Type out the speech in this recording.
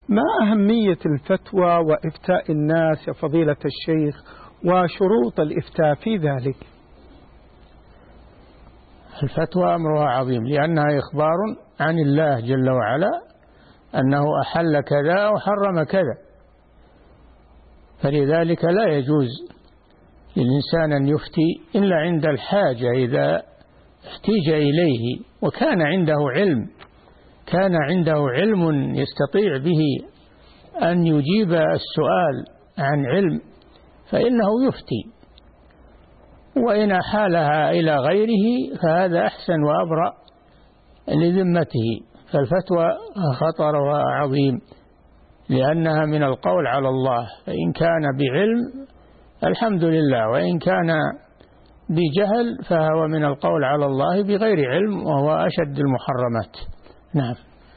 ما أهمية الفتوى وإفتاء الناس يا فضيلة الشيخ، وشروط الإفتاء في ذلك؟ الفتوى أمرها عظيم، لأنها إخبار عن الله جل وعلا أنه أحل كذا أو حرم كذا، فلذلك لا يجوز للإنسان أن يفتي إلا عند الحاجة، إذا احتيج إليه وكان عنده علم يستطيع به أن يجيب السؤال عن علم فإنه يفتي، وإن أحالها إلى غيره فهذا أحسن وأبرأ لذمته. فالفتوى خطرها عظيم لأنها من القول على الله، فإن كان بعلم الحمد لله، وإن كان بجهل فهو من القول على الله بغير علم، وهو أشد المحرمات. نعم.